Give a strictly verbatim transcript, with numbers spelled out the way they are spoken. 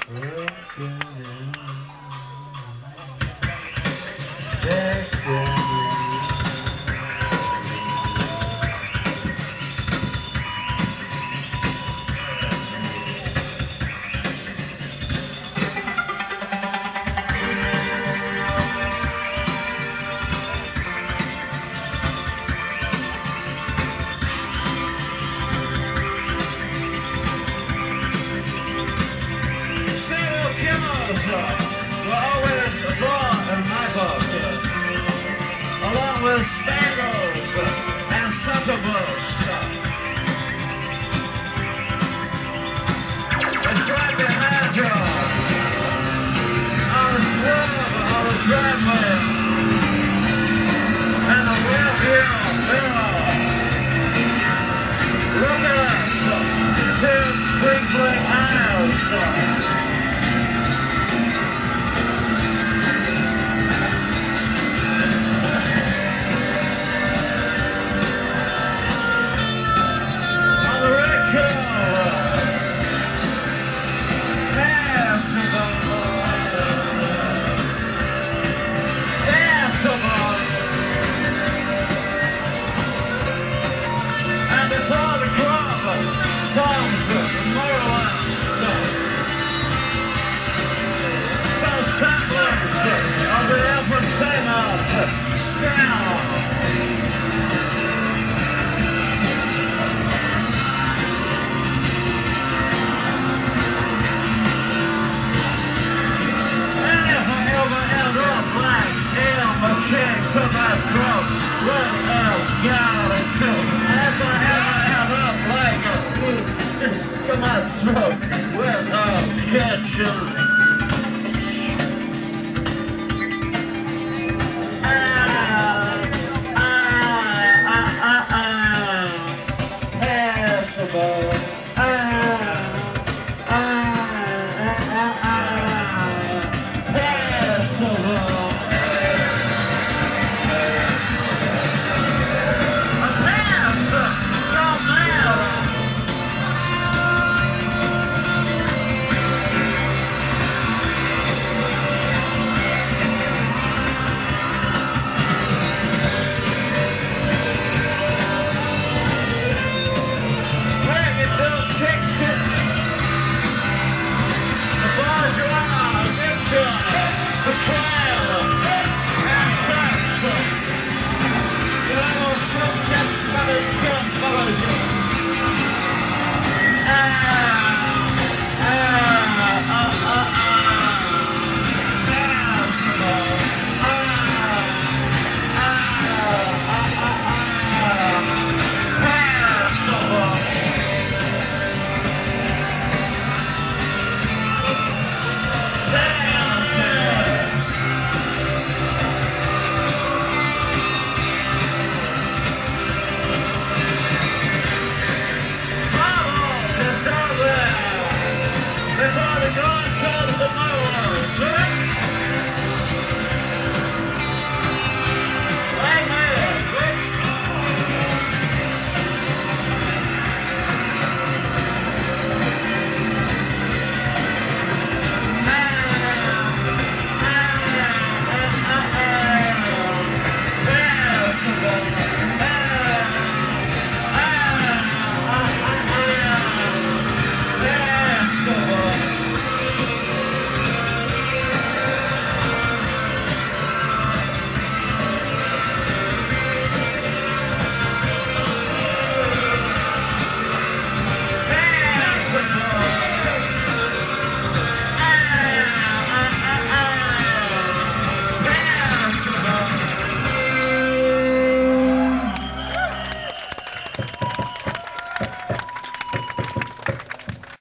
With spangles and suckables. It's right behind you on the slope of the driveway and the rear view mirror. Look at us, two twinkling eyes. To my throat, what else got it to? If I ever have up like a food to my throat, what else catch you? Ah, ah, ah, ah, ah, passable. Ah, ah, ah, ah, ah, passable. Before the dawn comes tomorrow,